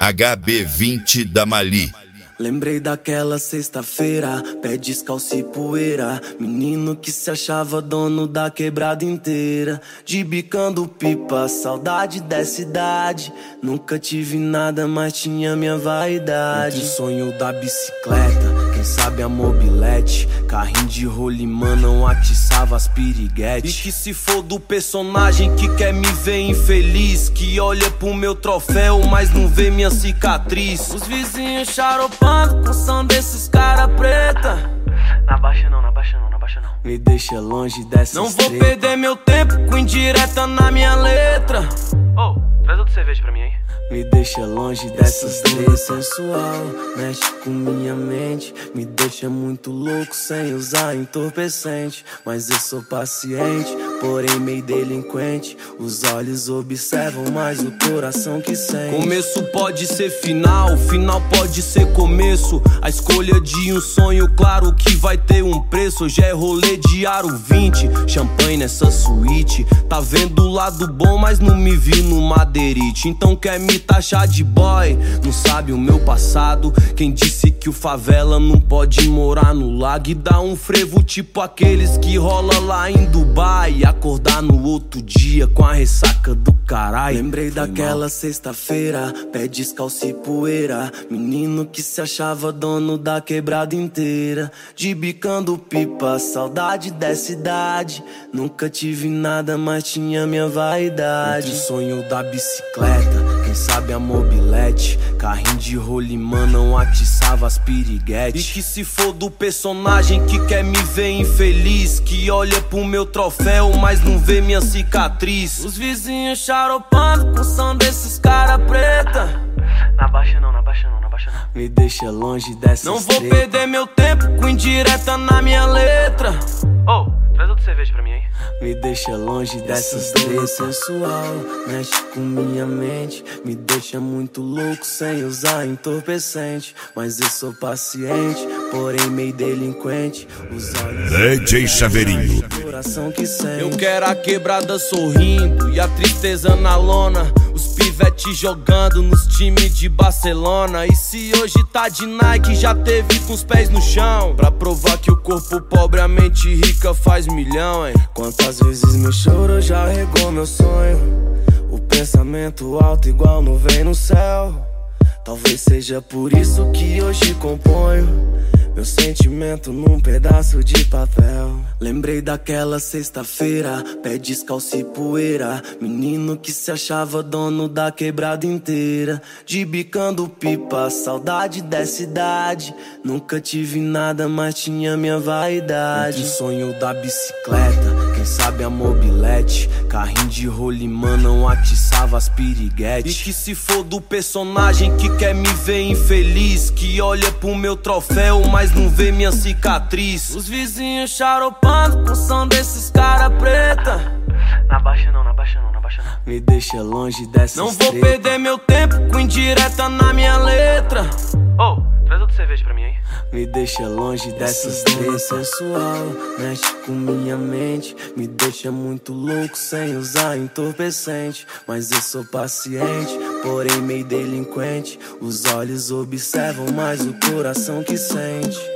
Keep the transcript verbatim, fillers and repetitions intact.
H B vinte da Mali. Lembrei daquela sexta-feira, pé descalço e poeira. Menino que se achava dono da quebrada inteira. De bicando pipa, saudade dessa idade. Nunca tive nada, mas tinha minha vaidade. Entre o sonho da bicicleta, quem sabe a mobilete. Carrinho de rolimã não atiçava as piriguetes. E que se for do personagem que quer me ver infeliz, que olha pro meu troféu, mas não vê minha cicatriz. Os vizinhos charopando com som desses cara preta. Na baixa não, na baixa não, na baixa não. Me deixa longe dessas Não vou treta. perder meu tempo com indireta na minha letra. Ô, oh, traz outra cerveja pra mim aí. Me deixa longe dessas três sensual, mexe com minha mente. Me deixa muito louco sem usar entorpecente. Mas eu sou paciente, porém meio delinquente. Os olhos observam, mas o coração que sente. Começo pode ser final, final pode ser começo. A escolha de um sonho, claro que vai ter um preço. Hoje é rolê de aro vinte, champanhe nessa suíte. Tá vendo o lado bom, mas não me vi no madeirite. Então quer me taxar de boy, não sabe o meu passado. Quem disse que o favela não pode morar no lago e dar um frevo tipo aqueles que rola lá em Dubai e acordar no outro dia com a ressaca do caralho. Lembrei daquela sexta-feira, pé descalço e poeira. Menino que se achava dono da quebrada inteira. De bicando pipa, saudade dessa idade. Nunca tive nada, mas tinha minha vaidade. Entre o sonho da bicicleta, quem sabe a mobilete. Carrinho de rolimã não atiçava as piriguetes. E que se for do personagem que quer me ver infeliz, que olha pro meu troféu, mas não vê minha cicatriz. Os vizinhos charopando com som desses cara preta. Na baixa não, na baixa não, na baixa não. Me deixa longe dessas Não vou treta. perder meu tempo com indireta na minha letra. Ô, oh, traz outra cerveja pra mim aí. Me deixa longe dessas três sensual, mexe com minha mente. Me deixa muito louco sem usar entorpecente. Mas eu sou paciente, porém meio delinquente. Os olhos D J Chaveirinho. Coração que sente. Eu quero a quebrada sorrindo e a tristeza na lona. Os pivetes jogando nos times de Barcelona. E se hoje tá de Nike, já teve com os pés no chão. Pra provar que o corpo pobre, a mente rica faz milhão, hein? Quantas vezes meu choro já regou meu sonho. O pensamento alto igual nuvem no céu. Talvez seja por isso que hoje componho meu sentimento num pedaço de papel. Lembrei daquela sexta-feira, pé descalço e poeira. Menino que se achava dono da quebrada inteira. De bicando pipa, saudade dessa idade. Nunca tive nada, mas tinha minha vaidade. Entre o sonho da bicicleta, quem sabe a mobilete. Carrinho de rolimã não atiçava as piriguetes. E que se for do personagem que quer me ver infeliz, que olha pro meu troféu, mas não vê minha cicatriz. Os vizinhos charopando com som desses cara preta. Na baixa não, na baixa não, na baixa não. Me deixa longe dessas Não vou treta. perder meu tempo com indireta na minha letra. Ô, oh, traz outra cerveja pra mim aí. Me deixa longe dessas três sensual, mexe com minha mente. Me deixa muito louco sem usar entorpecente. Mas eu sou paciente, porém meio delinquente. Os olhos observam, mas o coração que sente.